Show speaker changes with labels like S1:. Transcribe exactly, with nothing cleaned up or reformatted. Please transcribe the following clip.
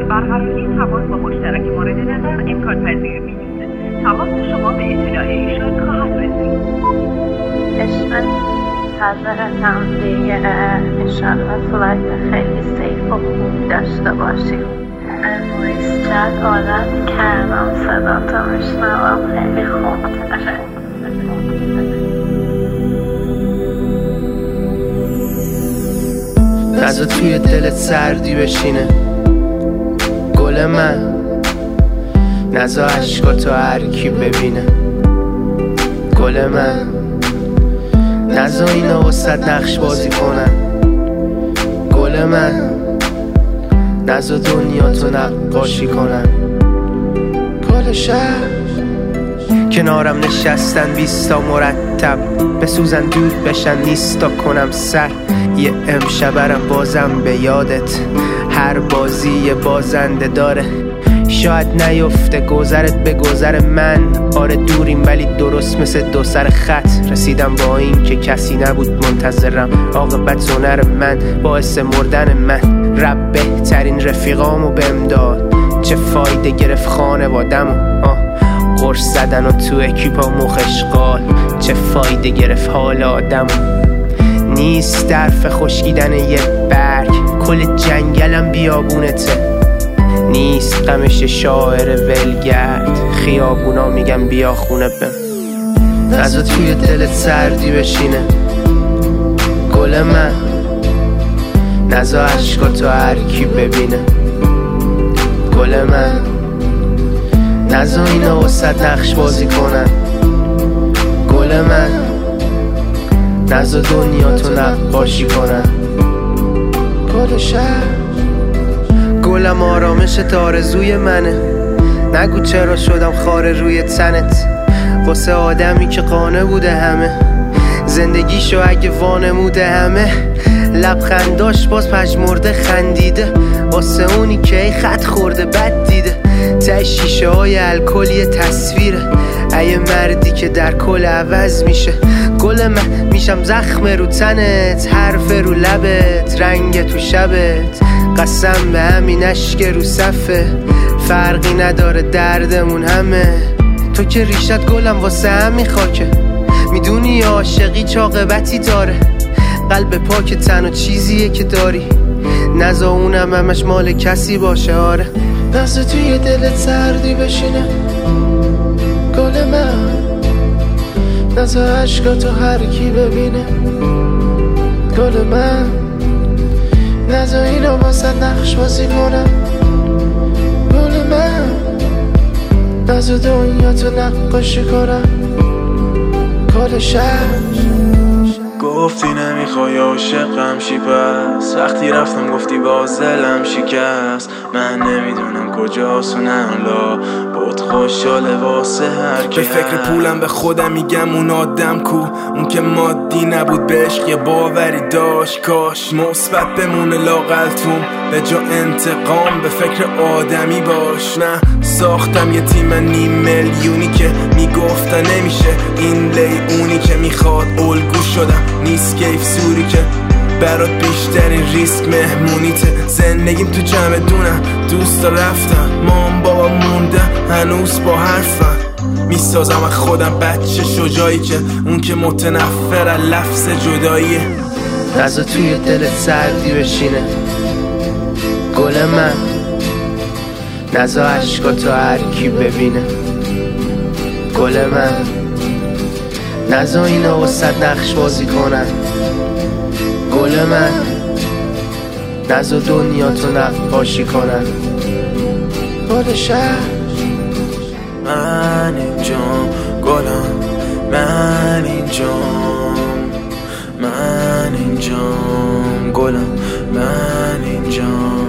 S1: برای برقراری تماس با مشترک مورد نظر امکان پذیر نیست. تماس شما به اطلاع ایشان خواهد رسید.
S2: عشق حضرتم دیگه، انشالله فلایت خیلی سیف و خوب داشته باشیم. امروز چند عادت کردم صدا تا میشنوم، خیلی خوب داره.
S3: نزا توی دلت سردی بشینه گل من، نزا عشقاتو هر کی ببینه گل من، نزا اینا وسط نقش بازی کنن گل من، نزا دنیا تو نقاشی کنن گل شهر. کنارم نشستن بیستا مرتب، بسوزن دود بشن نیستا کنم سر. یه امشبرم بازم به یادت، هر بازی یه بازنده داره. شاید نیفته گذرت به گذر من، آره دوریم ولی درست مثل دو سر خط. رسیدم با این که کسی نبود منتظرم، عاقبت هنر من باعث مردن من. رب بهترین رفیقامو بهم داد، چه فایده گرفت خانوادمو. آه قرص زدن و تو اکیپا مخشقال، چه فایده گرفت حال آدمو. نیست درف خشکیدن یه برگ، کل جنگلم بیابونته. نیست غمش شاعر ولگرد، خیابونا میگم بیا خونه بم. نزا توی دلت سردی بشینه گل من، نزا عشقاتو هر کی ببینه گل من، نزا اینا وسط نقش بازی کنن گل من، نزا دنیا تو نقاشی کنن گل شهر. گلم آرامشت آرزوی منه، نگو چرا شدم خاره روی تنت. واسه آدمی که قانه بوده همه، زندگیشو اگه وانموده همه. لبخنداش باز پژمرده خندیده، واسه اونی که ای خط خورده بد دیده. ته شیشه های الکلی تصویره، ای مردی که در کل عوض میشه گل من. میشم زخم رو تنت، حرف رو لبت، رنگ تو شبت. قسم به همین اشک رو صفه، فرقی نداره دردمون همه. تو که ریشت گلم واسه همین خاکه، میدونی عاشقی چاقبتی داره. قلب پاک تنها چیزیه که داری، نزا اونم همش مال کسی باشه. آره نزا توی دلت سردی بشینه گل من، نزا عشقاتو هر کی ببینه گل من، نزا اینا واسه نقش بازی کنن گل من، نزا دنیا تو نقاشی کنن گل شهر.
S4: گفتی نمیخوای عاشقم شی، پس وقتی رفتم گفتی باز دلم شکست. من نمیدونم کجاست و نلا بود خوشحاله واسه هر کس. به فکر پولم به خودم میگم اون آدم کو، اون که مادی نبود به عشق یه باوری داشت. کاش مثبت بمونه لاقلتون به جا انتقام، به فکر آدمی باش. نه ساختم یه تیم نیم میلیونی که میگفتن نمیشه این لی، اونی که میخواد الگو شدم. نیست کیف سوری که برات بیشترین ریسک مهمونیته. زندگیم تو جمع دونم، دوستا رفتم، مام بابا موندم هنوز با حرفم. میسازم از خودم بچه شجاعی که اون که متنفر از لفظ جداییه.
S3: نزا توی دلت سردی بشینه گل من، نزا عشقاتو هر کی ببینه گل من، نزا اینا وسط نقش بازی کنن گل من، نزا دنیا تو نقاشی کنن گل شهر.
S4: من اینجام گلم، من اینجام، من اینجام گلم، من اینجام.